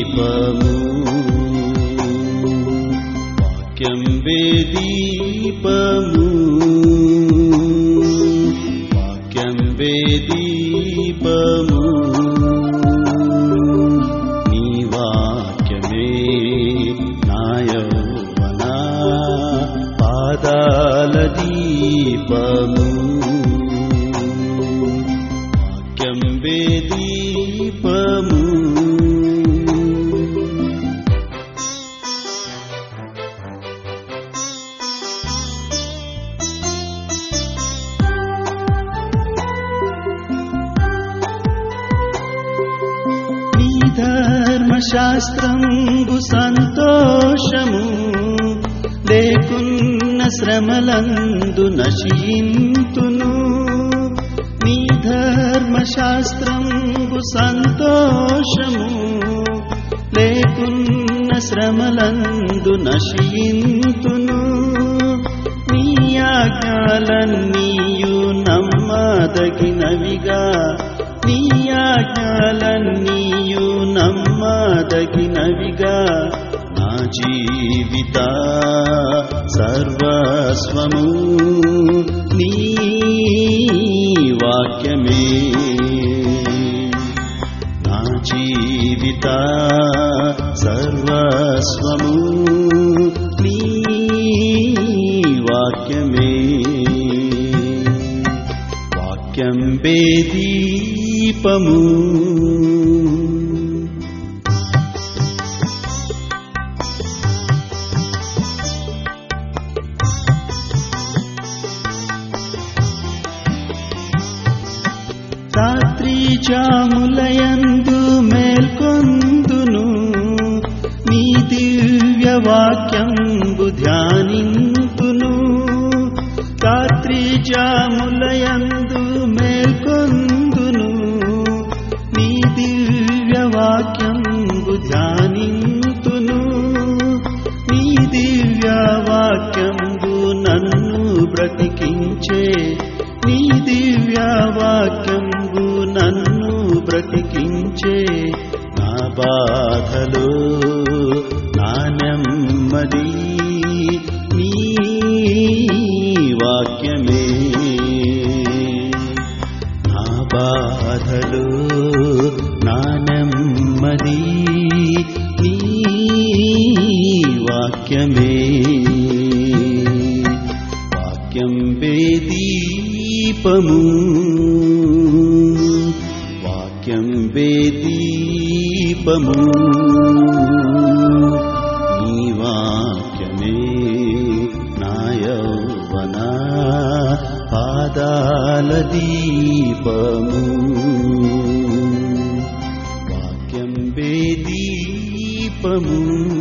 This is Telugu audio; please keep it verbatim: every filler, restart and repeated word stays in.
దీపము వాక్యం వే దీపము వాక్యం వే దీపము నీ వాక్యమే నా యౌవన పాదాల దీపము వాక్యం వే దీపము ధర్మశాస్త్రంబు సంతోషము లేకున్న శ్రమలందు నశింతును నీ ధర్మశాస్త్రంబు సంతోషము లేకున్న శ్రమలందు నశింతును నీ ఆజ్ఞలన్నీయు నమ్మదగినవిగా నీ ఆజ్ఞలన్నీయు నమ్మదగినవిగా నా జీవిత సర్వస్వము నీ వాక్యమే నా జీవిత సర్వస్వము నీ వాక్యమే వాక్యం వే దీపము రాత్రి జాములయందు మేల్కొందును నీ దివ్య వాక్యంబు ధ్యానింతును రాత్రి జాములయందు మేల్కొందును నీ దివ్య వాక్యంబు ధ్యానింతును నీ దివ్య వాక్యంబు నన్ను బ్రతికించే నీ దివ్య వాక్యంబు నన్ను బ్రతికించే నా బాధలో నా నెమ్మది నీ వాక్యమే నా బాధలో నా నెమ్మది నీ వాక్యమే వాక్యం వే దీపము వాక్యం వే దీపము నీ వాక్యమే నా యౌవన పాదాల దీపము వాక్యం వే దీపము